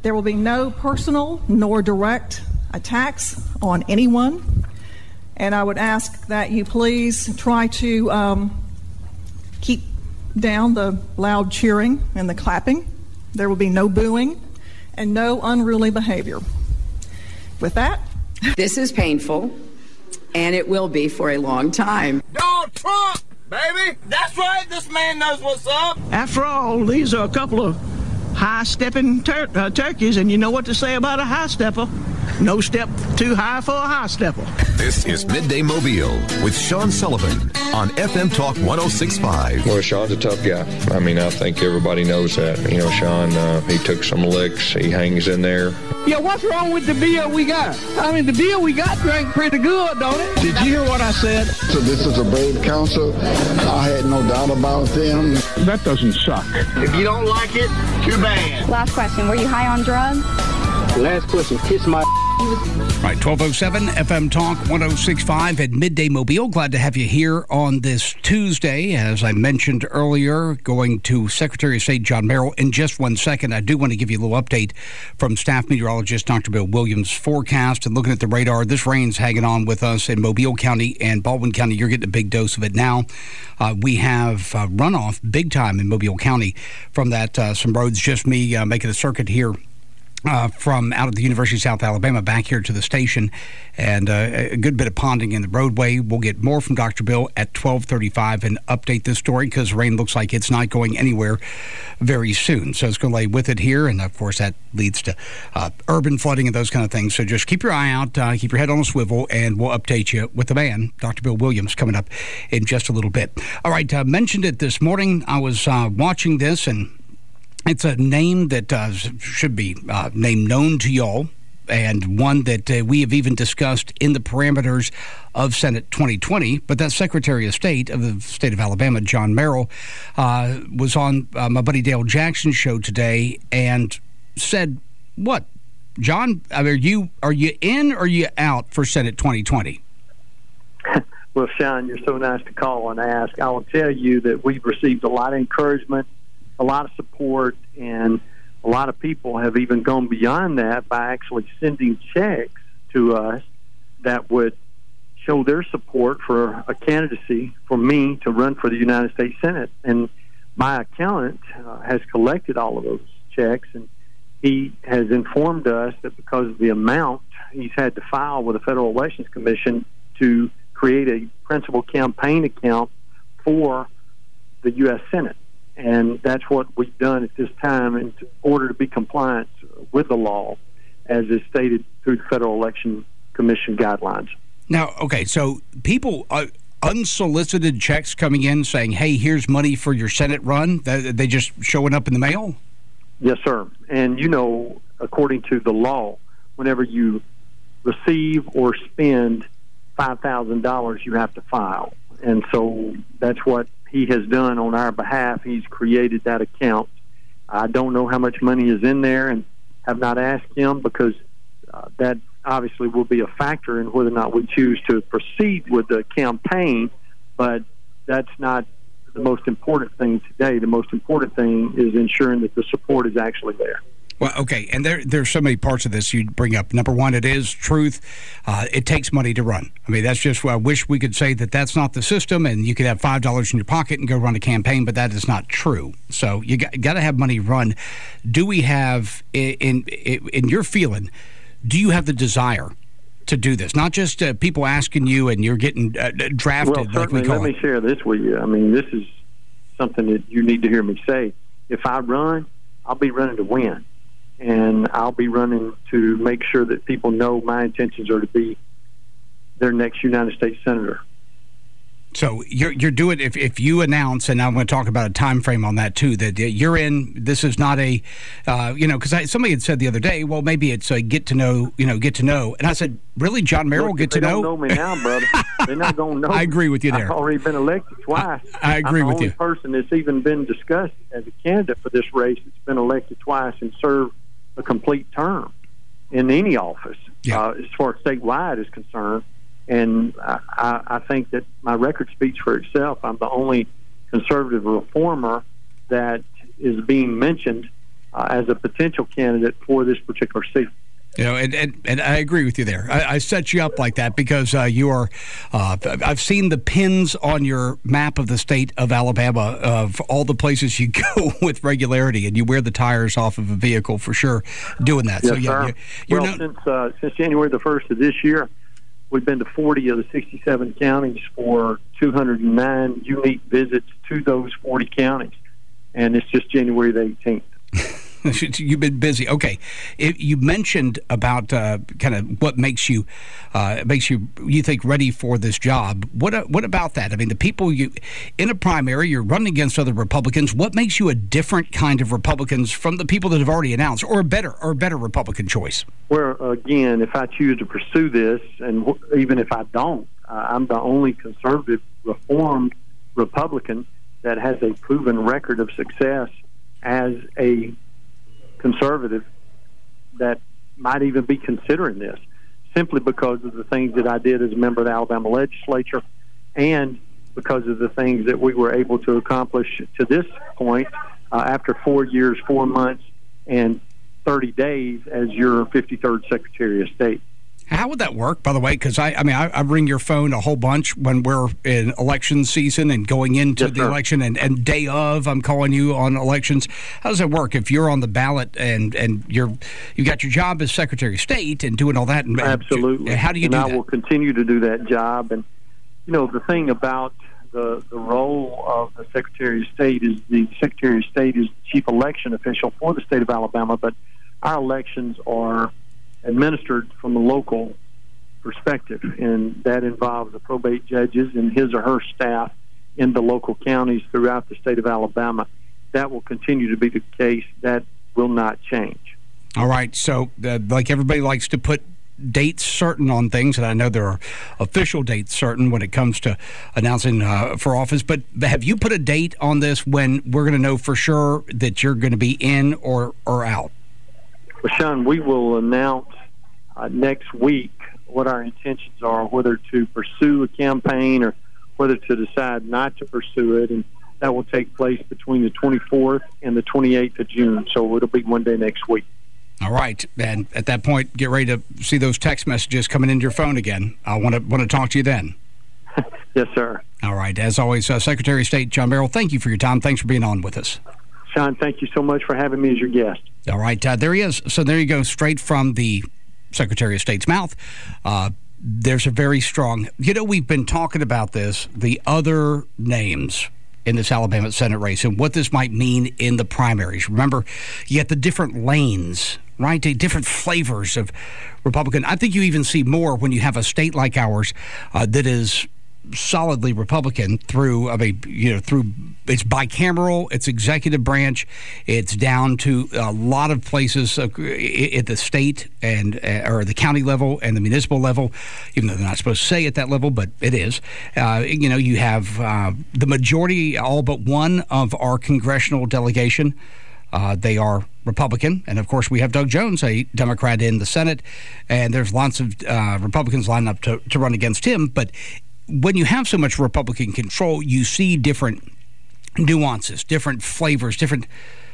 There will be no personal nor direct attacks on anyone. And I would ask that you please try to keep down the loud cheering and the clapping. There will be no booing and no unruly behavior. With that, this is painful, and it will be for a long time. Donald Trump, baby! That's right, this man knows what's up. After all, these are a couple of high-stepping turkeys, and you know what to say about a high-stepper. No step too high for a high-stepper. This is Midday Mobile with Sean Sullivan on FM Talk 106.5. Well, Sean's a tough guy. I mean, I think everybody knows that. You know, Sean, he took some licks. He hangs in there. Yeah, what's wrong with the beer we got? I mean, the beer we got drank pretty good, don't it? Did you hear what I said? So this is a brave council. I had no doubt about them. That doesn't suck. If you don't like it, too bad. Last question, were you high on drugs? Last question, kiss my... Right, 1207 FM Talk 106.5 at Midday Mobile. Glad to have you here on this Tuesday. As I mentioned earlier, going to Secretary of State John Merrill in just 1 second. I do want to give you a little update from staff meteorologist Dr. Bill Williams' forecast. And looking at the radar, this rain's hanging on with us in Mobile County and Baldwin County. You're getting a big dose of it now. We have runoff big time in Mobile County from that. Some roads, just me making a circuit here. From out of the University of South Alabama back here to the station, and a good bit of ponding in the roadway. We'll get more from Dr. Bill at 12:35 and update this story because rain looks like it's not going anywhere very soon. So it's going to lay with it here, and of course that leads to urban flooding and those kind of things. So just keep your eye out, keep your head on a swivel, and we'll update you with the man, Dr. Bill Williams, coming up in just a little bit. All right, mentioned it this morning. I was watching this, and it's a name that should be name known to y'all, and one that we have even discussed in the parameters of Senate 2020. But that Secretary of State of the state of Alabama, John Merrill, was on my buddy Dale Jackson's show today and said, "What, John? I mean, are you in or are you out for Senate 2020?" Well, Sean, you're so nice to call and ask. I will tell you that we've received a lot of encouragement, a lot of support, and a lot of people have even gone beyond that by actually sending checks to us that would show their support for a candidacy for me to run for the United States Senate. And my accountant has collected all of those checks, and he has informed us that because of the amount he's had to file with the Federal Elections Commission to create a principal campaign account for the U.S. Senate. And that's what we've done at this time in order to be compliant with the law as is stated through the Federal Election Commission guidelines. Now, okay, so people, unsolicited checks coming in saying, hey, here's money for your Senate run, they just showing up in the mail? Yes, sir. And, you know, according to the law, whenever you receive or spend $5,000, you have to file. And so that's what he has done on our behalf. He's created that account. I don't know how much money is in there and have not asked him because that obviously will be a factor in whether or not we choose to proceed with the campaign, but that's not the most important thing today. The most important thing is ensuring that the support is actually there. Well, okay, and there's so many parts of this you bring up. Number one, it is truth. It takes money to run. I mean, that's just I wish we could say that that's not the system and you could have $5 in your pocket and go run a campaign, but that is not true. So you got to have money run. Do we have, in your feeling, do you have the desire to do this? Not just people asking you and you're getting drafted. Well, certainly, let me share this with you. I mean, this is something that you need to hear me say. If I run, I'll be running to win. And I'll be running to make sure that people know my intentions are to be their next United States Senator. So you're doing, if you announce, and I'm going to talk about a time frame on that too, that you're in, this is not a, because somebody had said the other day, well, maybe it's a get to know. And I said, really, John Merrill, get to know? They don't know me now, brother. They're not going to know I agree with you there. I've already been elected twice. I agree with you. I'm the only person that's even been discussed as a candidate for this race that's been elected twice and served a complete term in any office, as far as statewide is concerned. And I think that my record speaks for itself. I'm the only conservative reformer that is being mentioned as a potential candidate for this particular seat. You know, and I agree with you there. I set you up like that because you are. I've seen the pins on your map of the state of Alabama of all the places you go with regularity, and you wear the tires off of a vehicle for sure doing that. Yes, so yeah, sir. Since January the 1st of this year, we've been to 40 of the 67 counties for 209 unique visits to those 40 counties, and it's just January the 18th. You've been busy. Okay, you mentioned about kind of what makes you think ready for this job. What about that? I mean, the people in a primary, you're running against other Republicans. What makes you a different kind of Republicans from the people that have already announced, or a better Republican choice? Well, again, if I choose to pursue this, and even if I don't, I'm the only conservative, reformed Republican that has a proven record of success as a conservative that might even be considering this, simply because of the things that I did as a member of the Alabama legislature and because of the things that we were able to accomplish to this point after 4 years, 4 months, and 30 days as your 53rd Secretary of State. How would that work, by the way? Because I ring your phone a whole bunch when we're in election season and going into the election, and day of, I'm calling you on elections. How does it work if you're on the ballot and you got your job as Secretary of State and doing all that? Absolutely. How do you do that? I will continue to do that job. And you know, the thing about the role of the Secretary of State is the Secretary of State is the chief election official for the state of Alabama, but our elections are administered from a local perspective, and that involves the probate judges and his or her staff in the local counties throughout the state of Alabama. That will continue to be the case. That will not change. All right. So, like everybody likes to put dates certain on things, and I know there are official dates certain when it comes to announcing for office, but have you put a date on this when we're going to know for sure that you're going to be in or out? Well, Sean, we will announce next week what our intentions are, whether to pursue a campaign or whether to decide not to pursue it, and that will take place between the 24th and the 28th of June, so it'll be one day next week. All right, and at that point, get ready to see those text messages coming into your phone again. I want to talk to you then. Yes, sir. All right, as always, Secretary of State John Merrill, thank you for your time. Thanks for being on with us. Sean, thank you so much for having me as your guest. All right, there he is. So there you go, straight from the Secretary of State's mouth. There's a very strong, we've been talking about this, the other names in this Alabama Senate race and what this might mean in the primaries. Remember, you get the different lanes, right? The different flavors of Republican. I think you even see more when you have a state like ours that is solidly Republican through it's bicameral, it's executive branch, it's down to a lot of places at the state and or the county level and the municipal level, even though they're not supposed to say at that level, but it is. You have the majority, all but one of our congressional delegation. They are Republican, and of course we have Doug Jones, a Democrat in the Senate, and there's lots of Republicans lined up to run against him. But when you have so much Republican control, you see different nuances, different flavors, different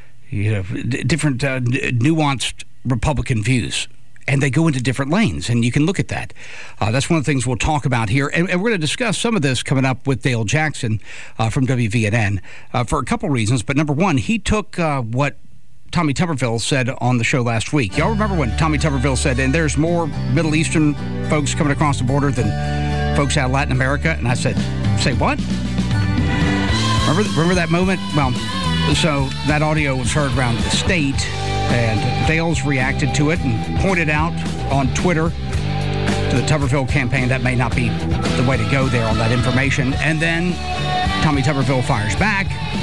nuanced Republican views, and they go into different lanes, and you can look at that. That's one of the things we'll talk about here, and we're going to discuss some of this coming up with Dale Jackson from WVNN for a couple reasons. But number one, he took what Tommy Tuberville said on the show last week. Y'all remember when Tommy Tuberville said, and there's more Middle Eastern folks coming across the border than folks out of Latin America? And I said, say what? Remember that moment? Well, so that audio was heard around the state, and Dale's reacted to it and pointed out on Twitter to the Tuberville campaign that may not be the way to go there on that information. And then Tommy Tuberville fires back.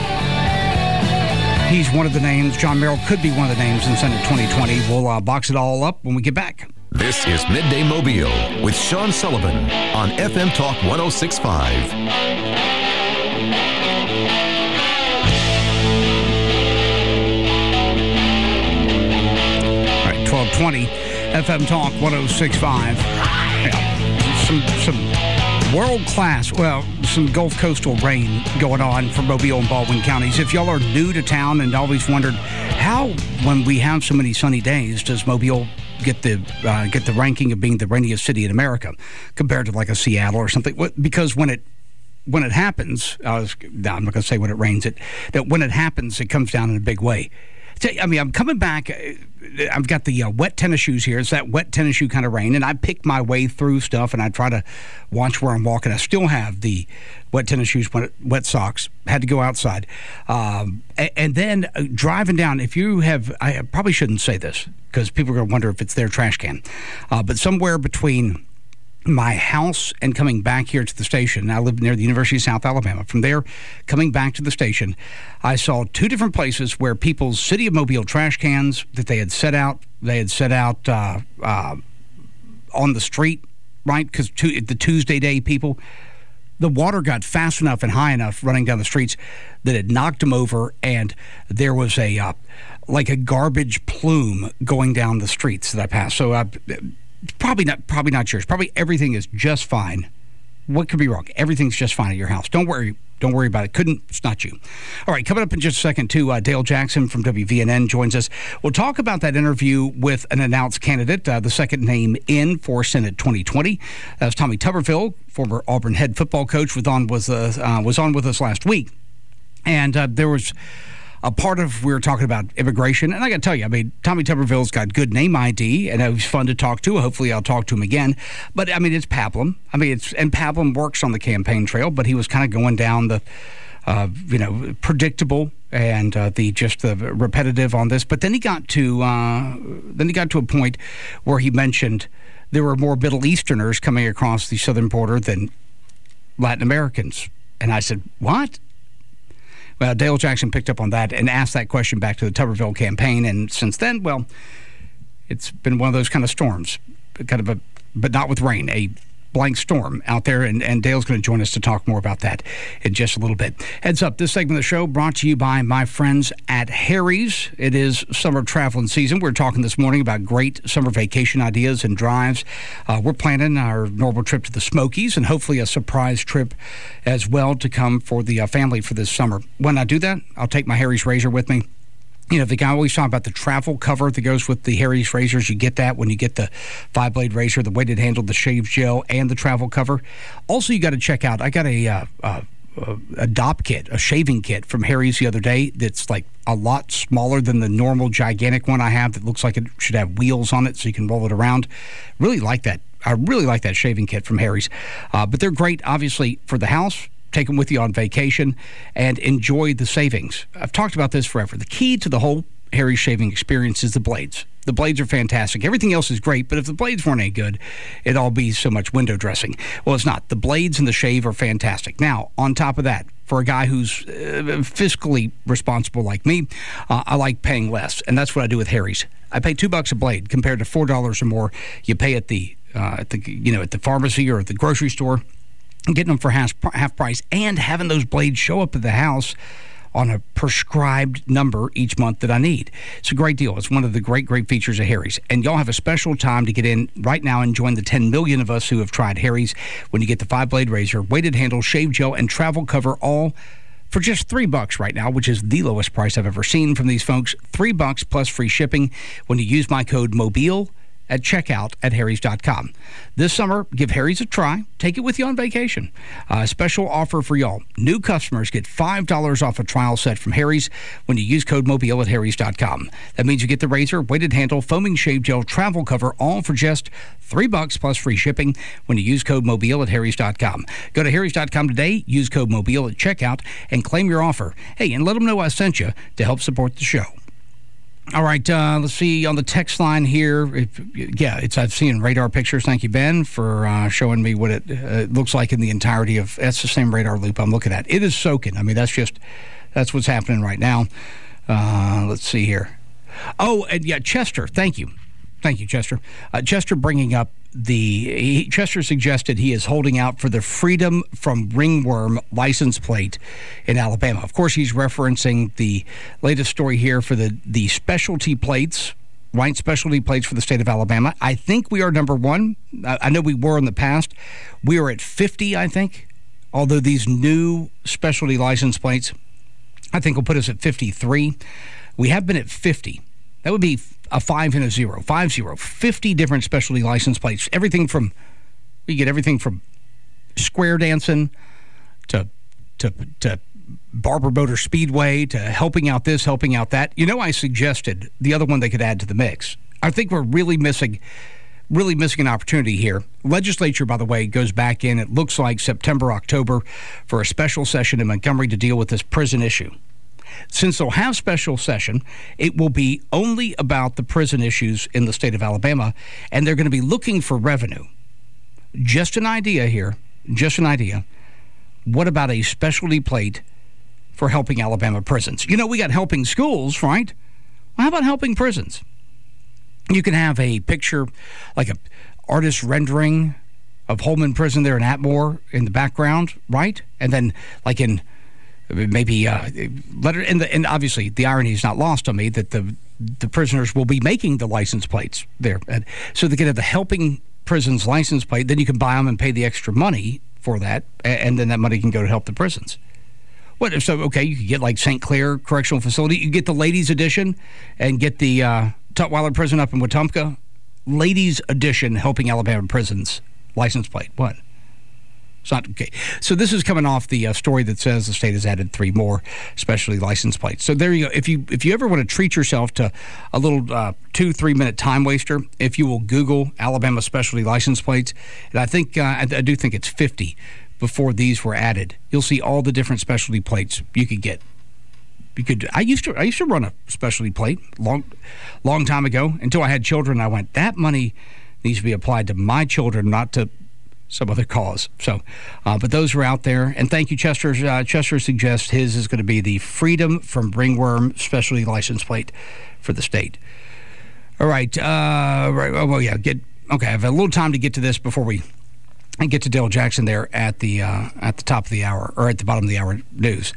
He's one of the names. John Merrill could be one of the names in Senate 2020. We'll box it all up when we get back. This is Midday Mobile with Sean Sullivan on FM Talk 106.5. All right, 1220 FM Talk 106.5. Yeah, some world class. Well, some Gulf Coastal rain going on for Mobile and Baldwin counties. If y'all are new to town and always wondered how, when we have so many sunny days, does Mobile get the ranking of being the rainiest city in America compared to like a Seattle or something? Because when it happens, I'm not going to say when it rains, that when it happens, it comes down in a big way. I mean, I'm coming back. I've got the wet tennis shoes here. It's that wet tennis shoe kind of rain, and I pick my way through stuff, and I try to watch where I'm walking. I still have the wet tennis shoes, wet socks. Had to go outside. And then driving down, I probably shouldn't say this because people are going to wonder if it's their trash can. But somewhere between my house and coming back here to the station, I live near the University of South Alabama. From there, coming back to the station, I saw two different places where people's City of Mobile trash cans that they had set out on the street, right? Because the Tuesday day people, the water got fast enough and high enough running down the streets that it knocked them over, and there was like a garbage plume going down the streets that I passed. So Probably not yours. Probably everything is just fine. What could be wrong? Everything's just fine at your house. Don't worry about it. It's not you. All right, coming up in just a second, too, Dale Jackson from WVNN joins us. We'll talk about that interview with an announced candidate, the second name in for Senate 2020. That's Tommy Tuberville, former Auburn head football coach, was on with us last week. And there was a part of, we were talking about immigration, and I got to tell you, I mean, Tommy Tuberville's got good name ID, and he's fun to talk to. Hopefully I'll talk to him again. But, I mean, it's Pablum. I mean, and Pablum works on the campaign trail, but he was kind of going down the, predictable and the repetitive on this. But then he got to a point where he mentioned there were more Middle Easterners coming across the southern border than Latin Americans. And I said, what? Well, Dale Jackson picked up on that and asked that question back to the Tuberville campaign. And since then, well, it's been one of those kind of storms, but not with rain, a blank storm out there. And Dale's going to join us to talk more about that in just a little bit. Heads up, this segment of the show brought to you by my friends at Harry's. It is summer traveling season. We're talking this morning about great summer vacation ideas and drives. We're planning our normal trip to the Smokies and hopefully a surprise trip as well to come for the family for this summer. When I do that, I'll take my Harry's razor with me. You know, the guy always talking about the travel cover that goes with the Harry's razors. You get that when you get the 5-blade razor, the weighted handle, the shave gel, and the travel cover. Also, you got to check out, I got a DOP kit, a shaving kit from Harry's the other day that's like a lot smaller than the normal gigantic one I have that looks like it should have wheels on it so you can roll it around. Really like that. I really like that shaving kit from Harry's. But they're great, obviously, for the house. Take them with you on vacation and enjoy the savings. I've talked about this forever. The key to the whole Harry's shaving experience is the blades. The blades are fantastic. Everything else is great, but if the blades weren't any good, it'd all be so much window dressing. Well, it's not. The blades and the shave are fantastic. Now, on top of that, for a guy who's fiscally responsible like me, I like paying less, and that's what I do with Harry's. I pay $2 a blade compared to $4 or more you pay at the pharmacy or at the grocery store. Getting them for half price and having those blades show up at the house on a prescribed number each month that I need. It's a great deal. It's one of the great features of Harry's. And y'all have a special time to get in right now and join the 10 million of us who have tried Harry's when you get the 5-blade razor, weighted handle, shave gel, and travel cover all for just $3 right now, which is the lowest price I've ever seen from these folks. $3 plus free shipping when you use my code MOBILE at checkout at harrys.com. This summer, give Harry's a try. Take it with you on vacation. Special offer for y'all. New customers get $5 off a trial set from Harry's when you use code MOBILE at harrys.com. That means you get the razor, weighted handle, foaming shave gel, travel cover, all for just $3 plus free shipping when you use code MOBILE at harrys.com. Go to harrys.com today, use code MOBILE at checkout, and claim your offer. Hey, and let them know I sent you to help support the show. All right, let's see on the text line here. I've seen radar pictures. Thank you, Ben, for showing me what it looks like in the entirety of. That's the same radar loop I'm looking at. It is soaking. I mean, that's what's happening right now. Let's see here. Oh, and yeah, Chester. Thank you, Chester. Chester bringing up Chester suggested he is holding out for the Freedom from Ringworm license plate in Alabama. Of course, he's referencing the latest story here for the specialty plates, right? Specialty plates for the state of Alabama. I think we are number one. I know we were in the past. We are at 50, I think, Although these new specialty license plates, I think, will put us at 53. We have been at 50. That would be a 5 and a 0. 50 different specialty license plates. You get everything from square dancing to Barber Motor Speedway to helping out this, helping out that. I suggested the other one they could add to the mix. I think we're really missing an opportunity here. Legislature, by the way, goes back in, it looks like September, October, for a special session in Montgomery to deal with this prison issue. Since they'll have special session, it will be only about the prison issues in the state of Alabama, and they're going to be looking for revenue. Just an idea here, just an idea. What about a specialty plate for helping Alabama prisons? We got helping schools, right? Well, how about helping prisons? You can have a picture, like a artist rendering of Holman Prison there in Atmore in the background, right? And then, like in maybe letter, and obviously the irony is not lost on me that the prisoners will be making the license plates there, and so they can have the helping prisons license plate. Then you can buy them and pay the extra money for that, and then that money can go to help the prisons. Okay, you could get like St. Clair Correctional Facility. You get the ladies edition and get the Tutwiler Prison up in Wetumpka. Ladies edition helping Alabama prisons license plate. What? It's not okay. So this is coming off the story that says the state has added 3 more specialty license plates. So there you go. If you ever want to treat yourself to a little 2-3 minute time waster, if you will Google Alabama specialty license plates, and I think I do think it's 50 before these were added. You'll see all the different specialty plates you could get. I used to run a specialty plate long time ago until I had children. I went, that money needs to be applied to my children, not to some other cause. So, but those are out there. And thank you, Chester. Chester suggests his is going to be the Freedom from Ringworm specialty license plate for the state. All right. Right. Well, yeah. Okay. I have a little time to get to this before we get to Dale Jackson there at the top of the hour, or at the bottom of the hour news.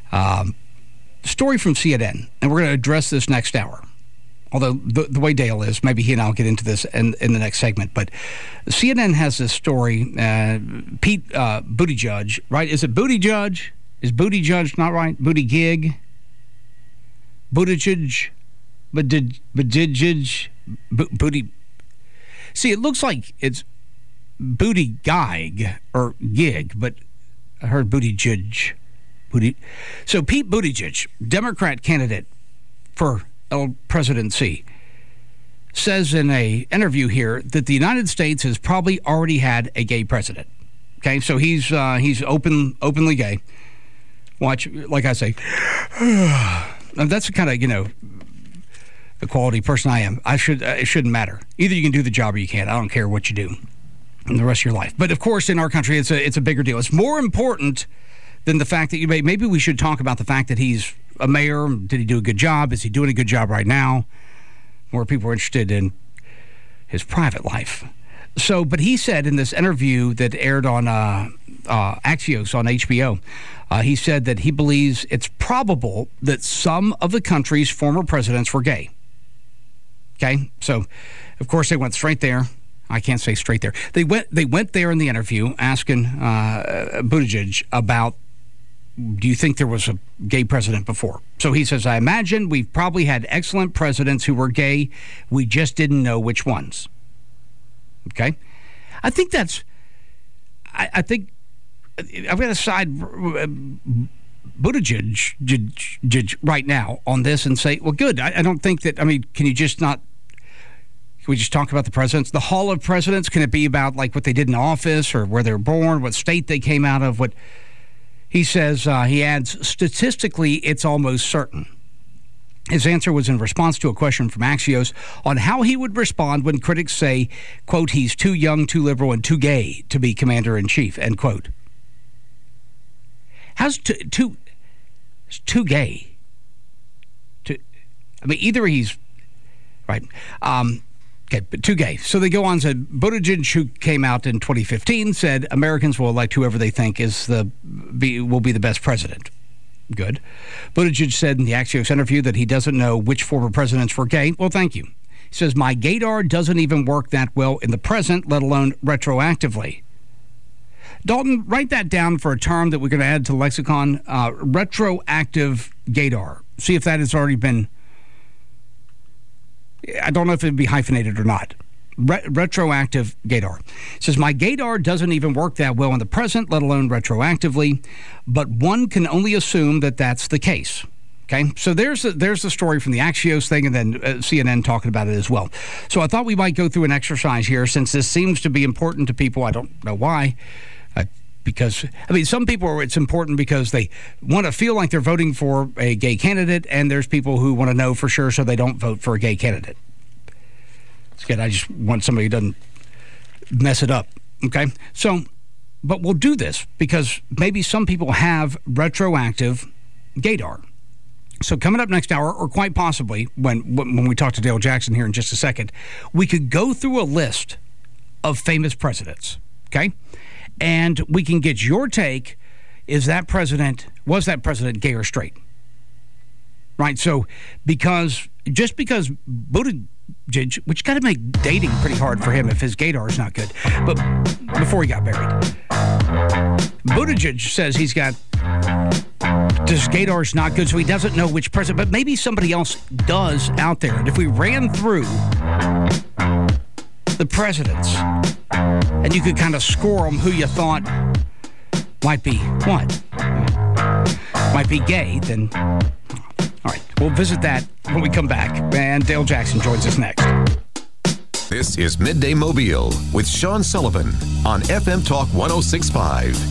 Story from CNN, and we're going to address this next hour. Although the way Dale is, maybe he and I will get into this in the next segment. But CNN has this story. Pete Buttigieg, right? Is it Buttigieg? Is Buttigieg not right? Buttigieg? Buttigieg? Buttigieg? Booty. See, it looks like it's Booty Gig or Gig, but I heard Buttigieg. So Pete Buttigieg, Democrat candidate for presidency, says in an interview here that the United States has probably already had a gay president. Okay, so he's openly gay. Watch, like I say, that's the kind of the quality person I am. It shouldn't matter. Either you can do the job or you can't. I don't care what you do in the rest of your life. But of course, in our country, it's a bigger deal. It's more important than the fact that maybe we should talk about the fact that he's a mayor. Did he do a good job? Is he doing a good job right now? More people are interested in his private life. So, but he said in this interview that aired on Axios on HBO, he said that he believes it's probable that some of the country's former presidents were gay. Okay, so of course they went straight there. I can't say straight there. They went there in the interview asking Buttigieg about, do you think there was a gay president before? So he says, I imagine we've probably had excellent presidents who were gay. We just didn't know which ones. Okay? I think I've got to side Buttigieg right now on this and say, well, good. I don't think that, can you just not, can we just talk about the presidents? The Hall of Presidents, can it be about like what they did in office or where they were born, what state they came out of, what... He says, he adds, statistically, it's almost certain. His answer was in response to a question from Axios on how he would respond when critics say, quote, he's too young, too liberal, and too gay to be commander-in-chief, end quote. How's too gay? Either he's... Right. Okay, but too gay. So they go on and said, Buttigieg, who came out in 2015, said Americans will elect whoever they think will be the best president. Good. Buttigieg said in the Axios interview that he doesn't know which former presidents were gay. Well, thank you. He says, my gaydar doesn't even work that well in the present, let alone retroactively. Dalton, write that down for a term that we're going to add to the lexicon, retroactive gaydar. See if that has already been, I don't know if it would be hyphenated or not. Retroactive gaydar. It says, my gaydar doesn't even work that well in the present, let alone retroactively, but one can only assume that that's the case. Okay, so there's the story from the Axios thing, and then CNN talking about it as well. So I thought we might go through an exercise here, since this seems to be important to people. I don't know why. Because, I mean, some people, it's important because they want to feel like they're voting for a gay candidate, and there's people who want to know for sure so they don't vote for a gay candidate. It's good. I just want somebody who doesn't mess it up. Okay, so, but we'll do this because maybe some people have retroactive gaydar. So coming up next hour, or quite possibly when we talk to Dale Jackson here in just a second, we could go through a list of famous presidents, okay? And we can get your take, was that president gay or straight? Right, so because Buttigieg, which got to make dating pretty hard for him if his gaydar is not good, but before he got married, Buttigieg says his gaydar is not good, so he doesn't know which president, but maybe somebody else does out there. And if we ran through the presidents and you could kind of score them who you thought might be gay, then all right, we'll visit that when we come back. And Dale Jackson joins us next. This is Midday Mobile with Sean Sullivan on FM Talk 106.5.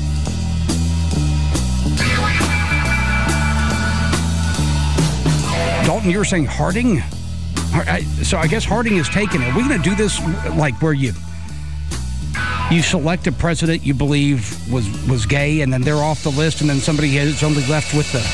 Dalton, you were saying Harding? So I guess Harding is taken. Are we going to do this like where you select a president you believe was gay, and then they're off the list, and then somebody is only left with the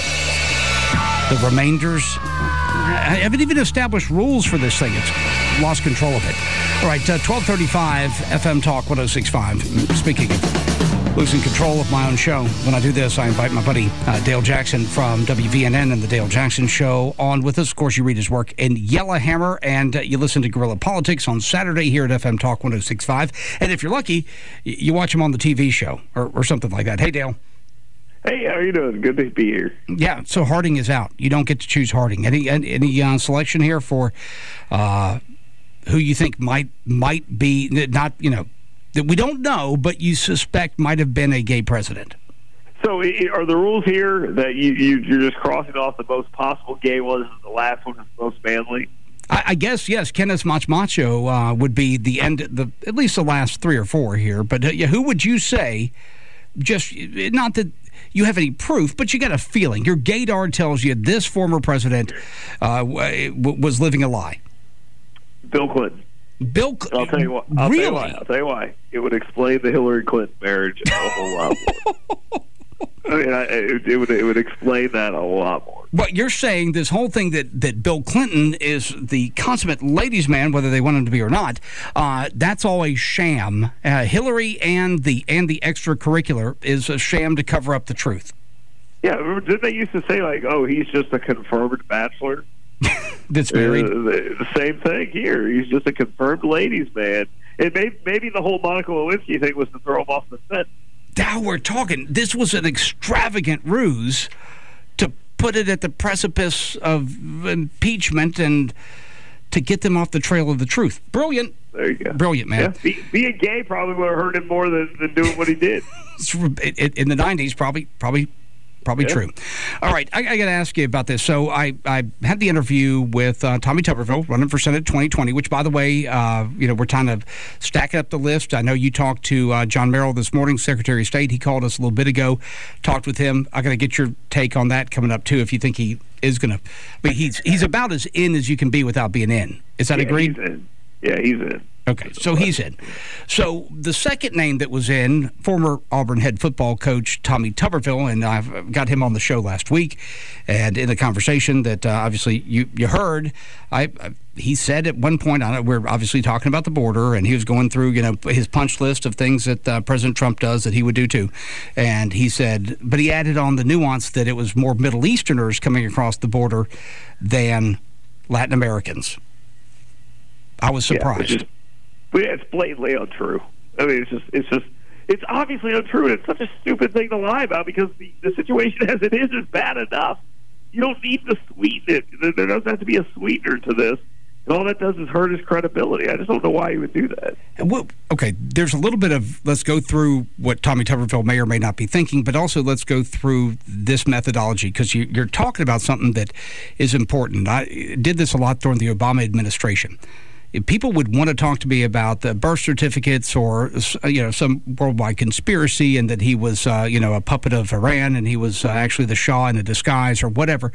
remainders? I haven't even established rules for this thing. It's lost control of it. All right, 1235 FM Talk 106.5. Speaking of losing control of my own show, when I do this, I invite my buddy Dale Jackson from WVNN and the Dale Jackson Show on with us. Of course, you read his work in Yellowhammer, and you listen to Guerrilla Politics on Saturday here at FM Talk 106.5. And if you're lucky, you watch him on the TV show or something like that. Hey, Dale. Hey, how are you doing? Good to be here. Yeah, so Harding is out. You don't get to choose Harding. Any selection here for who you think might be, not, that we don't know, but you suspect might have been a gay president? So are the rules here that you're just crossing off the most possible gay ones and the last one is most manly? I guess, yes. Kenneth Macho would be the end, at least the last 3 or 4 here. But who would you say, just not that you have any proof, but you got a feeling. Your gaydar tells you this former president was living a lie. Bill Clinton. I'll tell you what. I'll tell you why. It would explain the Hillary Clinton marriage a whole lot more. I mean, it would explain that a lot more. But you're saying this whole thing that Bill Clinton is the consummate ladies' man, whether they want him to be or not, that's all a sham. Hillary and the extracurricular is a sham to cover up the truth. Yeah, didn't they used to say, like, oh, he's just a confirmed bachelor? That's married. The same thing here. He's just a confirmed ladies' man. And maybe the whole Monica Lewinsky thing was to throw him off the set. Now we're talking. This was an extravagant ruse to put it at the precipice of impeachment and to get them off the trail of the truth. Brilliant. There you go. Brilliant, man. Yeah, being gay probably would have hurt him more than doing what he did. In the 90s, probably true. All right, I got to ask you about this. So I had the interview with Tommy Tuberville, running for Senate 2020, which, by the way, we're kind of stacking up the list. I know you talked to John Merrill this morning, Secretary of State. He called us a little bit ago, talked with him. I got to get your take on that coming up, too, if you think he is going to. But he's about as in as you can be without being in. Is that agreed? He's in. Yeah, he's in. Okay, so he's in. So the second name that was in, former Auburn head football coach Tommy Tuberville, and I've got him on the show last week, and in a conversation that obviously you heard, he said at one point, we're obviously talking about the border, and he was going through his punch list of things that President Trump does that he would do too, and he said, but he added on the nuance that it was more Middle Easterners coming across the border than Latin Americans. I was surprised. It's blatantly untrue. I mean, it's just it's obviously untrue, and it's such a stupid thing to lie about because the situation as it is bad enough. You don't need to sweeten it. There doesn't have to be a sweetener to this. And all that does is hurt his credibility. I just don't know why he would do that. Well, okay, there's a little bit of, let's go through what Tommy Tuberville may or may not be thinking, but also let's go through this methodology, because you're talking about something that is important. I did this a lot during the Obama administration. If people would want to talk to me about the birth certificates or, some worldwide conspiracy and that he was, a puppet of Iran and he was actually the Shah in a disguise or whatever.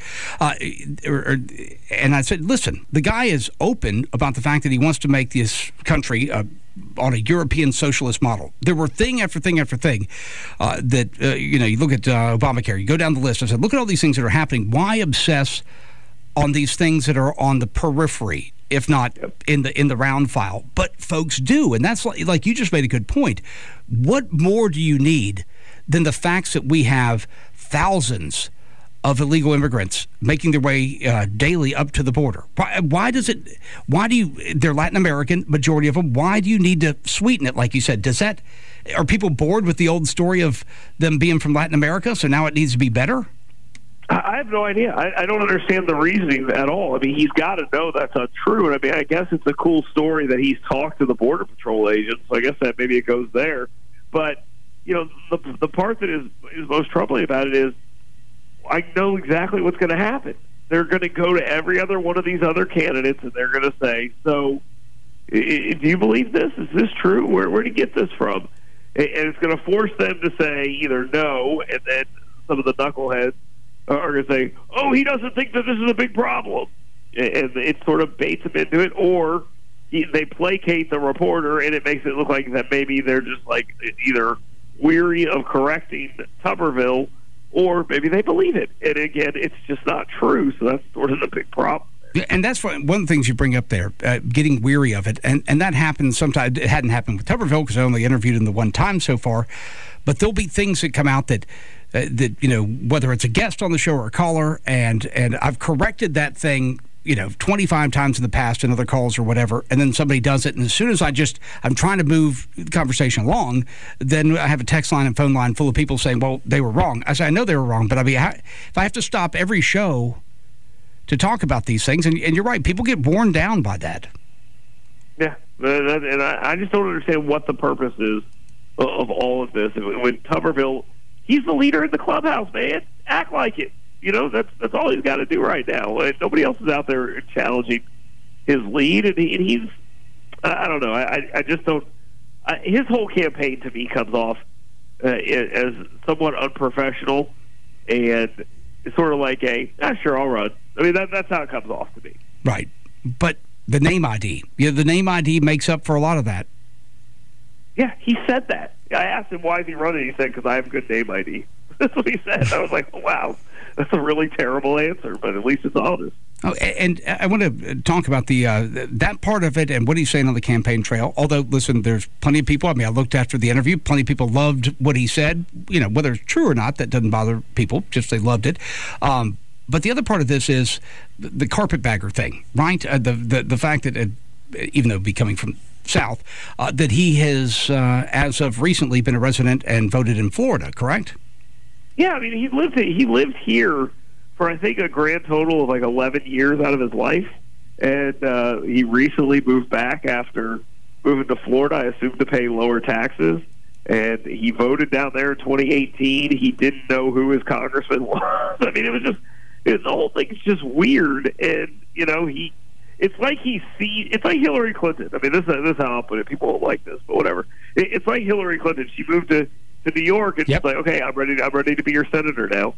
And I said, listen, the guy is open about the fact that he wants to make this country on a European socialist model. There were thing after thing after thing that, you look at Obamacare, you go down the list. I said, look at all these things that are happening. Why obsess on these things that are on the periphery, if not in the round file? But folks do, and that's like you just made a good point. What more do you need than the facts that we have thousands of illegal immigrants making their way daily up to the border? They're Latin American, majority of them. Why do you need to sweeten it, like you said? Are people bored with the old story of them being from Latin America, so now it needs to be better? I have no idea. I don't understand the reasoning at all. I mean, he's got to know that's untrue. And I mean, I guess it's a cool story that he's talked to the Border Patrol agents. So I guess that maybe it goes there. But, the part that is most troubling about it is I know exactly what's going to happen. They're going to go to every other one of these other candidates, and they're going to say, so do you believe this? Is this true? Where do you get this from? And it's going to force them to say either no, and then some of the knuckleheads are going to say, oh, he doesn't think that this is a big problem. And it sort of baits him into it, or they placate the reporter, and it makes it look like that maybe they're just like either weary of correcting Tuberville, or maybe they believe it. And again, it's just not true, so that's sort of the big problem. And that's one of the things you bring up there, getting weary of it. And that happens sometimes. It hadn't happened with Tuberville because I only interviewed him the one time so far. But there'll be things that come out that whether it's a guest on the show or a caller, and I've corrected that thing, 25 times in the past in other calls or whatever, and then somebody does it, and as soon as I'm trying to move the conversation along, then I have a text line and phone line full of people saying, well, they were wrong. I say, I know they were wrong, but I mean, if I have to stop every show to talk about these things, and you're right, people get worn down by that. Yeah, and I just don't understand what the purpose is of all of this. When Tuberville, he's the leader in the clubhouse, man. Act like it. That's all he's got to do right now. Nobody else is out there challenging his lead, and he's I don't know. I just don't. His whole campaign to me comes off as somewhat unprofessional, and it's sort of like sure, I'll run. I mean, that's how it comes off to me. Right, but the name ID, the name ID makes up for a lot of that. Yeah, he said that. I asked him why is he running. He said because I have a good name ID. That's what he said. I was like, wow, that's a really terrible answer, but at least it's honest. Oh, and I want to talk about that part of it and what he's saying on the campaign trail. Although, listen, there's plenty of people. I mean, I looked after the interview. Plenty of people loved what he said. Whether it's true or not, that doesn't bother people. Just they loved it. But the other part of this is the carpetbagger thing, right? The fact that even though coming from South, that he has, as of recently, been a resident and voted in Florida, correct? Yeah, I mean, he lived here for, I think, a grand total of like 11 years out of his life. And he recently moved back after moving to Florida, I assume, to pay lower taxes. And he voted down there in 2018. He didn't know who his congressman was. I mean, the whole thing's just weird. And, it's like it's like Hillary Clinton. I mean, this is how I'll put it. People don't like this, but whatever. It's like Hillary Clinton. She moved to New York, and she's like, okay, I'm ready to be your senator now.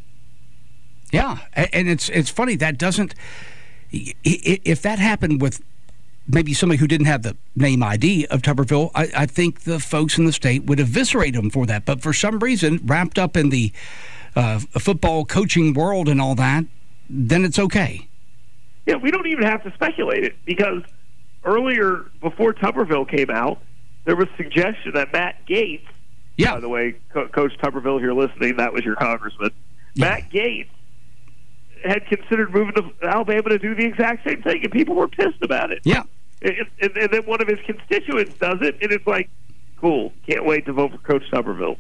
Yeah, and it's funny that doesn't. If that happened with maybe somebody who didn't have the name ID of Tuberville, I think the folks in the state would eviscerate him for that. But for some reason, wrapped up in the football coaching world and all that, then it's okay. Yeah, we don't even have to speculate it, because earlier, before Tuberville came out, there was suggestion that Matt Gaetz, by the way, Coach Tuberville, if you're listening, that was your congressman, Matt Gaetz had considered moving to Alabama to do the exact same thing, and people were pissed about it. Yeah. And then one of his constituents does it, and it's like, Cool. Can't wait to vote for Coach Tuberville.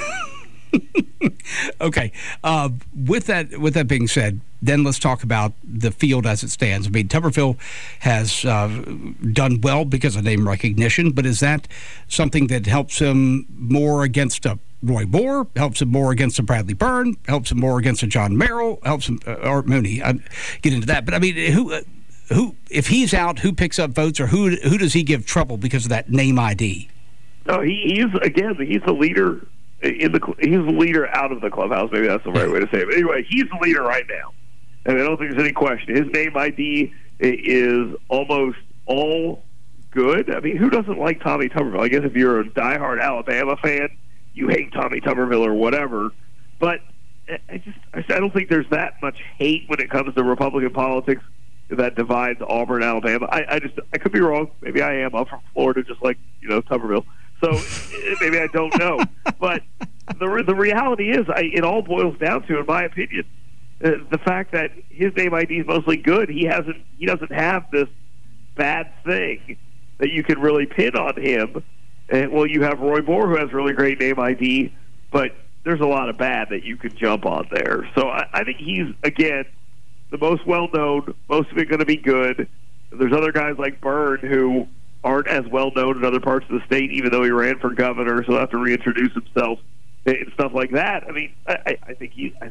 Okay. With that being said, then let's talk about the field as it stands. I mean, Tuberville has done well because of name recognition, but is that something that helps him more against a Roy Moore, helps him more against a Bradley Byrne, helps him more against a John Merrill, helps him, or Mooney? I'll get into that. But, I mean, who, if he's out, who picks up votes, or who does he give trouble because of that name ID? No, he's the leader. He's the leader out of the clubhouse. Maybe that's the right way to say it. But anyway, he's the leader right now, and I don't think there's any question. His name ID is almost all good. I mean, who doesn't like Tommy Tuberville? I guess if you're a diehard Alabama fan, you hate Tommy Tuberville or whatever. But I don't think there's that much hate when it comes to Republican politics that divides Auburn, Alabama. I could be wrong. Maybe I am. I'm from Florida, just like Tuberville. So maybe I don't know. But the reality is, it all boils down to, in my opinion, the fact that his name ID is mostly good. He doesn't have this bad thing that you can really pin on him. And, well, you have Roy Moore, who has really great name ID, but there's a lot of bad that you can jump on there. So I think he's, again, the most well-known, most of it going to be good. There's other guys like Byrne who aren't as well-known in other parts of the state, even though he ran for governor, so he'll have to reintroduce himself and stuff like that. I mean, I think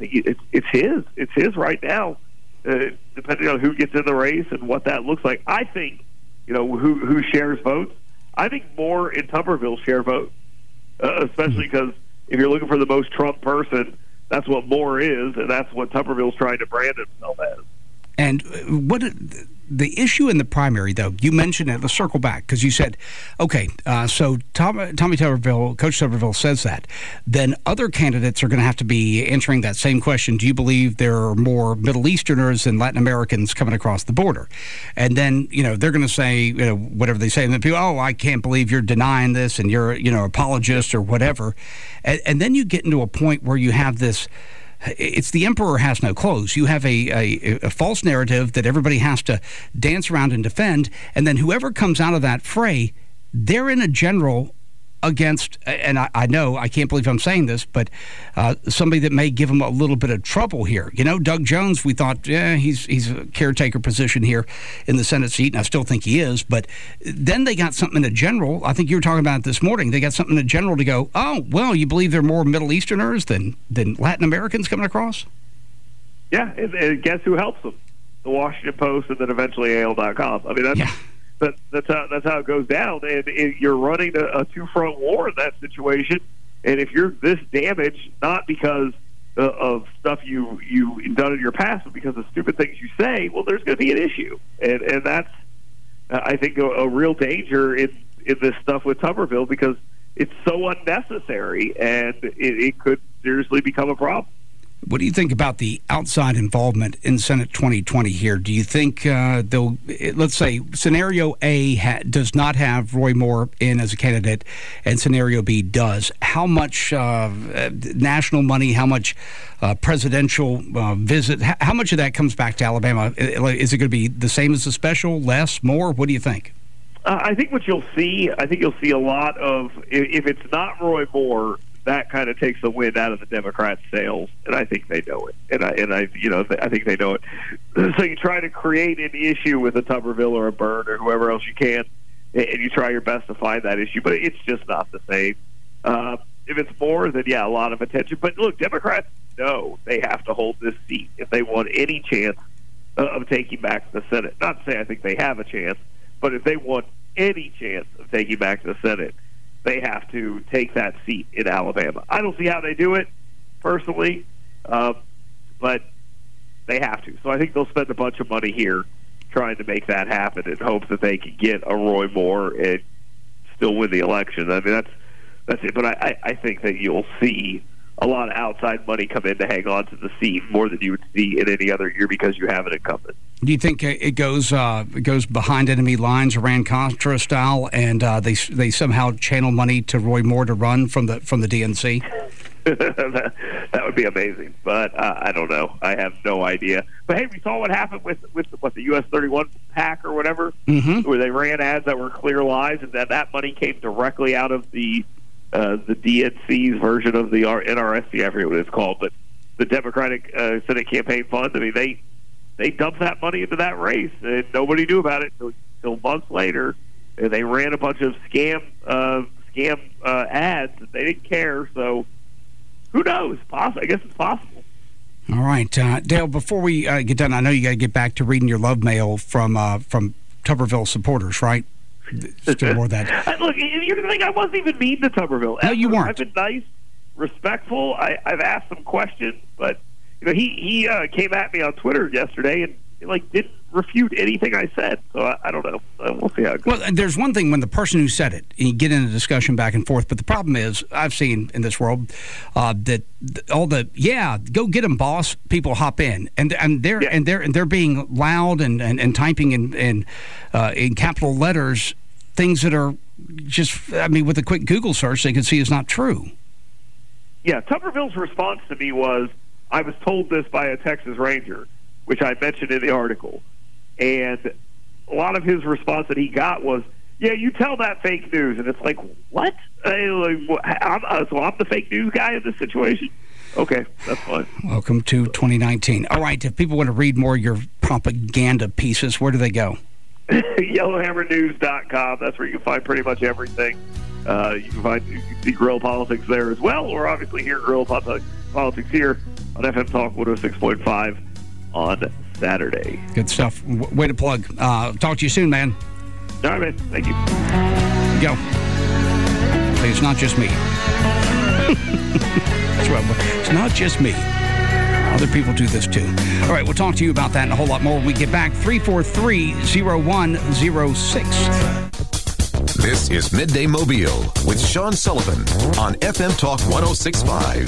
it's his right now, depending on who gets in the race and what that looks like. I think, who shares votes. I think Moore and Tuberville share votes, especially because if you're looking for the most Trump person, that's what Moore is, and that's what Tuberville's trying to brand himself as. And what the issue in the primary, though, you mentioned it. Let's circle back, because you said, okay, so Tommy Tuberville, Coach Tuberville says that. Then other candidates are going to have to be answering that same question. Do you believe there are more Middle Easterners than Latin Americans coming across the border? And then, they're going to say, whatever they say. And then people, I can't believe you're denying this and you're, apologist or whatever. And then you get into a point where you have this. It's the emperor has no clothes. You have a false narrative that everybody has to dance around and defend, and then whoever comes out of that fray, they're in a general against, and I know, I can't believe I'm saying this, but somebody that may give them a little bit of trouble here. Doug Jones, we thought, he's a caretaker position here in the Senate seat, and I still think he is, but then they got something in a general. I think you were talking about it this morning. They got something in a general to go, you believe there are more Middle Easterners than Latin Americans coming across? Yeah, and guess who helps them? The Washington Post and then eventually AL.com. I mean, that's how it goes down, and you're running a two-front war in that situation. And if you're this damaged, not because of stuff you've done in your past, but because of stupid things you say, well, there's going to be an issue, and that's I think a real danger in this stuff with Tuberville, because it's so unnecessary, and it could seriously become a problem. What do you think about the outside involvement in Senate 2020 here? Do you think let's say scenario A does not have Roy Moore in as a candidate, and scenario B does? How much national money, how much presidential visit, how much of that comes back to Alabama? Is it going to be the same as the special, less, more? What do you think? I think what you'll see, a lot of, if it's not Roy Moore, that kind of takes the wind out of the Democrats' sails, and I think they know it. And I think they know it. So you try to create an issue with a Tuberville or a Byrne or whoever else you can, and you try your best to find that issue, but it's just not the same. If it's more, then a lot of attention. But look, Democrats know they have to hold this seat if they want any chance of taking back the Senate. Not to say I think they have a chance, but if they want any chance of taking back the Senate, they have to take that seat in Alabama. I don't see how they do it, personally, but they have to. So I think they'll spend a bunch of money here trying to make that happen in hopes that they can get a Roy Moore and still win the election. I mean, that's it. But I think that you'll see a lot of outside money come in to hang on to the seat more than you would see in any other year because you have an incumbent. Do you think it goes behind enemy lines, Iran-Contra style, and they somehow channel money to Roy Moore to run from the DNC? That would be amazing, but I don't know. I have no idea. But hey, we saw what happened with the US 31 PAC or whatever, where they ran ads that were clear lies, and that money came directly out of the DNC's version of the NRSC. I forget what it's called, but the Democratic Senate Campaign Fund. I mean, they dumped that money into that race, and nobody knew about it until months later. And they ran a bunch of scam ads, and they didn't care. So who knows? I guess it's possible. All right, Dale. Before we get done, I know you got to get back to reading your love mail from Tuberville supporters, right? Still more of that. Look, you're gonna think I wasn't even mean to Tuberville. No, you weren't. I've been nice, respectful. I've asked some questions, but he came at me on Twitter yesterday and didn't refute anything I said. So I don't know. We'll see how it goes. Well, there's one thing when the person who said it, and you get in a discussion back and forth, but the problem is, I've seen in this world that all the go get them, boss, people hop in, and they're being loud and typing in capital letters things that are just, I mean, with a quick Google search, they can see is not true. Yeah, Tuberville's response to me was, I was told this by a Texas Ranger, which I mentioned in the article. And a lot of his response that he got was, yeah, you tell that fake news. And it's like, what? So I'm the fake news guy in this situation? Okay, that's fine. Welcome to 2019. All right, if people want to read more of your propaganda pieces, where do they go? YellowhammerNews.com. That's where you can find pretty much everything. You can see Guerrilla Politics there as well, or obviously hear Guerrilla Politics here on FM Talk 106.5 on Saturday. Good stuff. Way to plug. Talk to you soon, man. All right, man. Thank you. Go. It's not just me. That's right. It's not just me. Other people do this too. All right, we'll talk to you about that and a whole lot more when we get back. 343-0106. This is Midday Mobile with Sean Sullivan on FM Talk 106.5.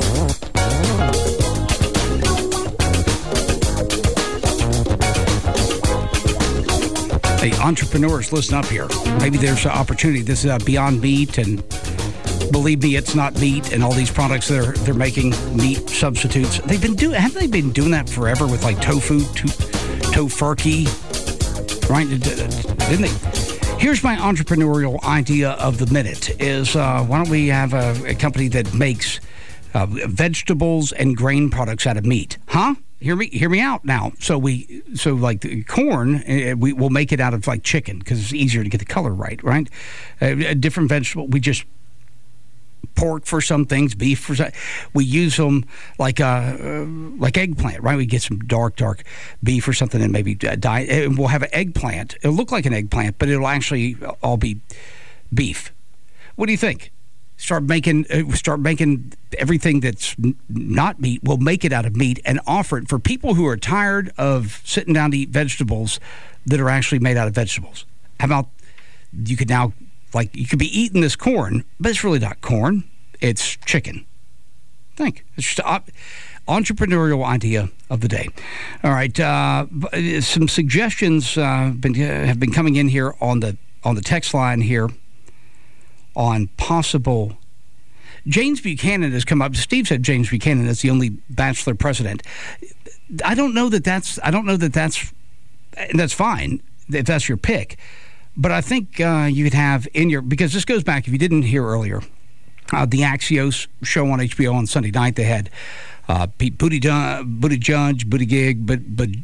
Hey, entrepreneurs, listen up here. Maybe there's an opportunity. This is Beyond Meat, and believe me, it's not meat, and all these products they're making meat substitutes. Haven't they been doing that forever with like tofu, tofurkey, right? Didn't they? Here's my entrepreneurial idea of the minute: is why don't we have a company that makes vegetables and grain products out of meat? Huh? Hear me out now. So like the corn, we will make it out of like chicken because it's easier to get the color right? A different vegetable. We just pork for some things, beef for some. We use them like eggplant, right? We get some dark beef or something, and maybe and we'll have an eggplant. It'll look like an eggplant, but it'll actually all be beef. What do you think? Start making everything that's not meat. We'll make it out of meat and offer it for people who are tired of sitting down to eat vegetables that are actually made out of vegetables. How about you could now, like, you could be eating this corn, but it's really not corn. It's chicken. It's just an entrepreneurial idea of the day. All right, some suggestions have been coming in here on the text line here. On possible, James Buchanan has come up. Steve said James Buchanan is the only bachelor president. I don't know that that's, and that's fine if that's your pick. But I think you could have in your, because this goes back, if you didn't hear earlier, the Axios show on HBO on Sunday night, they had Pete Buttigieg,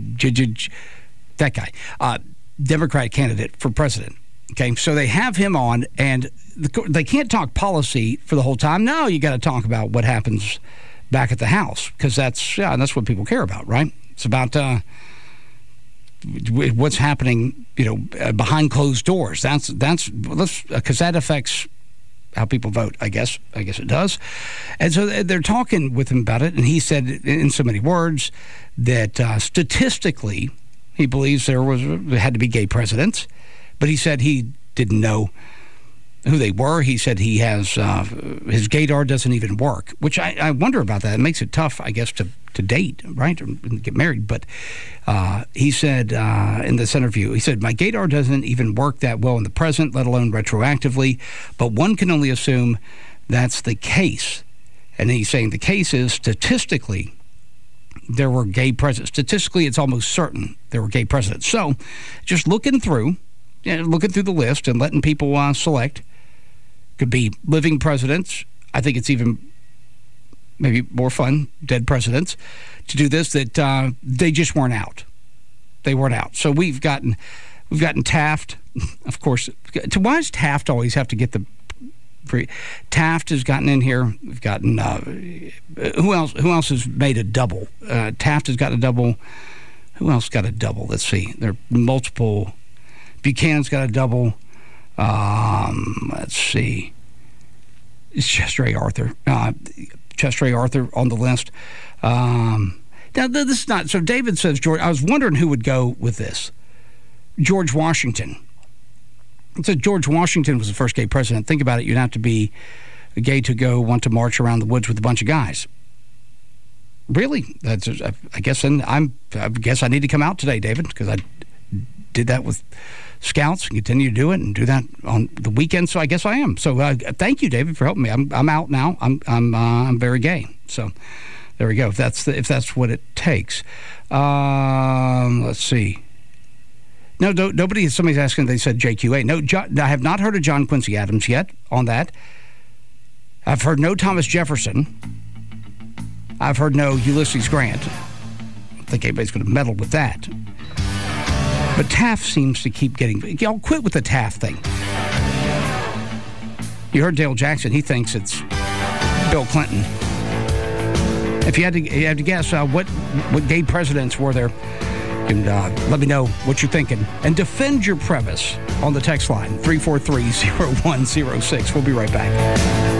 that guy, Democratic candidate for president. Okay, so they have him on, and they can't talk policy for the whole time. No, you got to talk about what happens back at the House, because that's what people care about, right? It's about what's happening, behind closed doors. That's because that affects how people vote. I guess it does. And so they're talking with him about it, and he said in so many words that statistically he believes there had to be gay presidents. But he said he didn't know who they were. He said he has his gaydar doesn't even work, which I wonder about that. It makes it tough, I guess, to date, right, or get married. But he said in this interview, he said, my gaydar doesn't even work that well in the present, let alone retroactively. But one can only assume that's the case. And he's saying the case is statistically there were gay presidents. Statistically, it's almost certain there were gay presidents. So just looking through the list and letting people select. Could be living presidents. I think it's even maybe more fun, dead presidents, to do this, that they just weren't out. They weren't out. So we've gotten Taft, of course. Why does Taft always have to get the free? Taft has gotten in here. We've gotten who else has made a double? Taft has got a double. Who else got a double? Let's see. There are multiple. Buchanan's got a double. Let's see. It's Chester A. Arthur. Chester A. Arthur on the list. Now, this is not... So David says, George, I was wondering who would go with this. George Washington. It said George Washington was the first gay president. Think about it. You'd have to be gay to want to march around the woods with a bunch of guys. Really? I guess I need to come out today, David, because I did that with Scouts and continue to do it and do that on the weekend. So I guess I am. So thank you, David, for helping me. I'm out now. I'm very gay. So there we go. If that's what it takes. Let's see. No, nobody. Somebody's asking. They said JQA. No, I have not heard of John Quincy Adams yet on that. I've heard no Thomas Jefferson. I've heard no Ulysses Grant. I don't think anybody's going to meddle with that. But Taft seems to keep getting... Y'all quit with the Taft thing. You heard Dale Jackson. He thinks it's Bill Clinton. If you had to guess what gay presidents were there, and let me know what you're thinking. And defend your premise on the text line, 343-0106. We'll be right back.